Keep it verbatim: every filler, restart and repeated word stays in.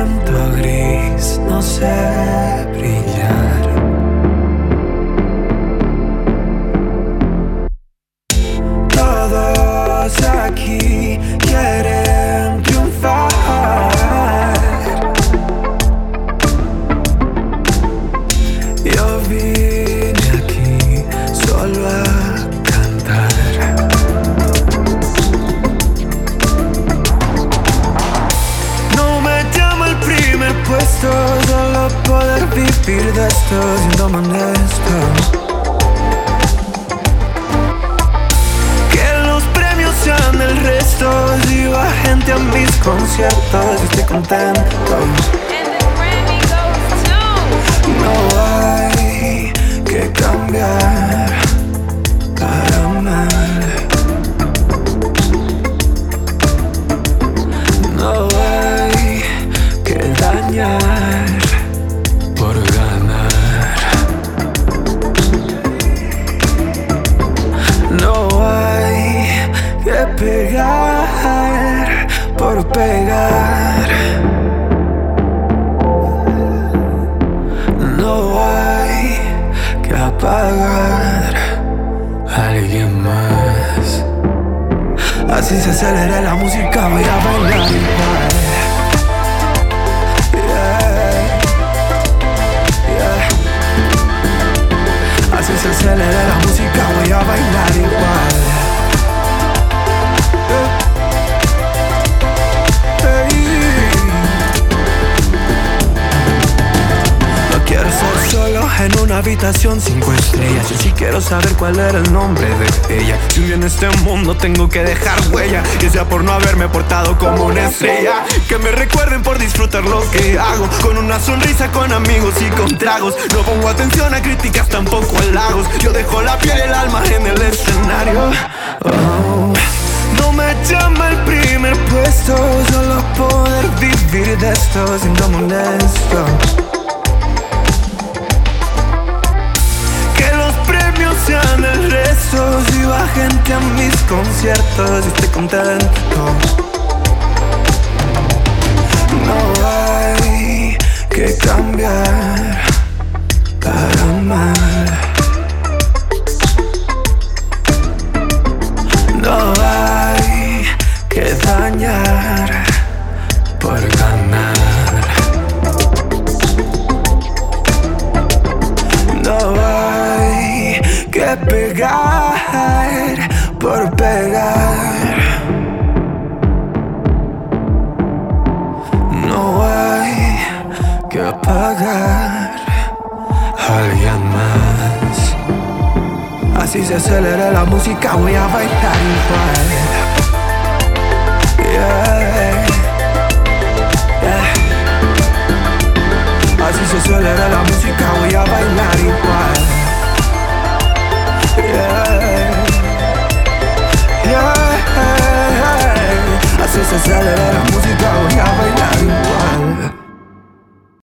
siento gris, no sé brillar. Todos aquí quieren triunfar. Yo vine aquí solo a cantar. No me llama el primer puesto, solo poder vivir de esto siendo honesto. Que los premios sean el resto, si va gente a mis conciertos y estoy contento. No hay que cambiar para amar. No hay que dañar por ganar. No hay que pegar por pegar. No hay que apagar a alguien más. Así se acelera la música, voy a bailar igual. Yeah, yeah. Así se acelera la música, voy a bailar igual. Quiero ser solo en una habitación cinco estrellas. Yo sí quiero saber cuál era el nombre de ella. Si un día en este mundo tengo que dejar huella, que sea por no haberme portado como una estrella. Que me recuerden por disfrutar lo que hago, con una sonrisa, con amigos y con tragos. No pongo atención a críticas, tampoco halagos. Yo dejo la piel y el alma en el escenario. Oh. No me llama el primer puesto, solo poder vivir de esto siendo honesto. Sean el resto, si va gente a mis conciertos y estoy contento. No hay que cambiar para amar. No hay que dañar por ganar. No hay que pegar por pegar. No hay que apagar a alguien más. Así se acelera la música, voy a bailar igual. Yeah, yeah. Así se acelera la música, voy a bailar igual. Yeah, yeah, yeah. Así se acelera